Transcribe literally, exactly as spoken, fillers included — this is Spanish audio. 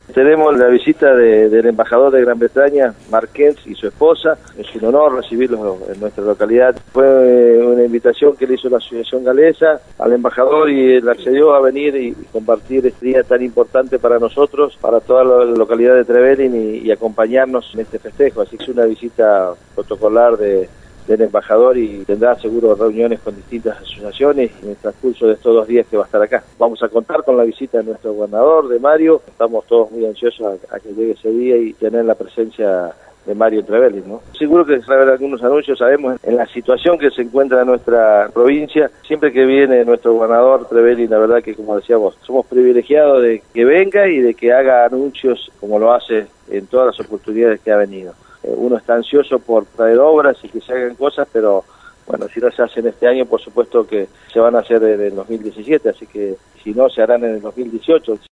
Tenemos la visita de, del embajador de Gran Bretaña, Mark Kent, y su esposa. Es un honor recibirlos en nuestra localidad. Fue una invitación que le hizo la Asociación Galesa al embajador y él accedió a venir y compartir este día tan importante para nosotros, para toda la localidad de Trevelin y, y acompañarnos en este festejo. Así que es una visita protocolar de del embajador y tendrá seguro reuniones con distintas asociaciones en el transcurso de estos dos días que va a estar acá. Vamos a contar con la visita de nuestro gobernador, de Mario. Estamos todos muy ansiosos a, a que llegue ese día y tener la presencia de Mario Trevelin, ¿no? Seguro que va a haber algunos anuncios. Sabemos en la situación que se encuentra nuestra provincia, siempre que viene nuestro gobernador Trevelin, la verdad que, como decíamos, somos privilegiados de que venga y de que haga anuncios como lo hace en todas las oportunidades que ha venido. Uno está ansioso por traer obras y que se hagan cosas, pero bueno, si no se hacen este año, por supuesto que se van a hacer en el dos mil diecisiete, así que si no, se harán en el dos mil dieciocho.